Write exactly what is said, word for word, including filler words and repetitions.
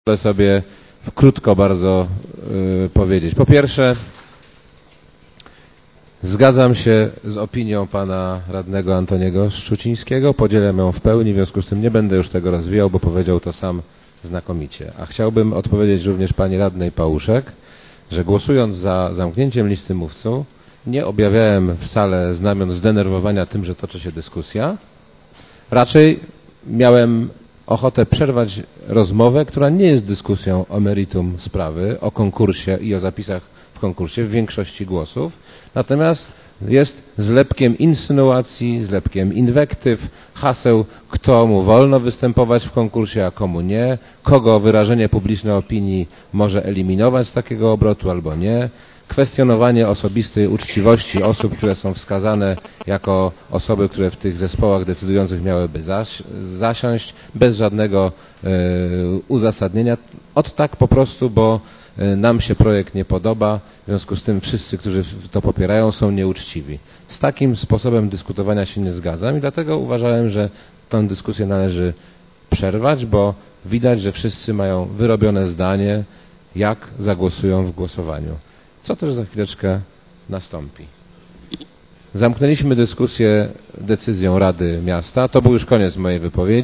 Chcę sobie krótko bardzo yy, powiedzieć. Po pierwsze, zgadzam się z opinią pana radnego Antoniego Szczucińskiego, podzielam ją w pełni, w związku z tym nie będę już tego rozwijał, bo powiedział to sam znakomicie. A chciałbym odpowiedzieć również pani radnej Pałuszek, że głosując za zamknięciem listy mówców, nie objawiałem w sale znamion zdenerwowania tym, że toczy się dyskusja. Raczej miałem ochotę przerwać rozmowę, która nie jest dyskusją o meritum sprawy, o konkursie i o zapisach w konkursie w większości głosów, natomiast jest zlepkiem insynuacji, zlepkiem inwektyw, haseł, kto mu wolno występować w konkursie, a komu nie, kogo wyrażenie publicznej opinii może eliminować z takiego obrotu albo nie, kwestionowanie osobistej uczciwości osób, które są wskazane jako osoby, które w tych zespołach decydujących miałyby zaś, zasiąść bez żadnego y, uzasadnienia. Od tak po prostu, bo y, nam się projekt nie podoba, w związku z tym wszyscy, którzy to popierają, są nieuczciwi. Z takim sposobem dyskutowania się nie zgadzam i dlatego uważałem, że tę dyskusję należy przerwać, bo widać, że wszyscy mają wyrobione zdanie, jak zagłosują w głosowaniu. Co też za chwileczkę nastąpi. Zamknęliśmy dyskusję decyzją Rady Miasta. To był już koniec mojej wypowiedzi.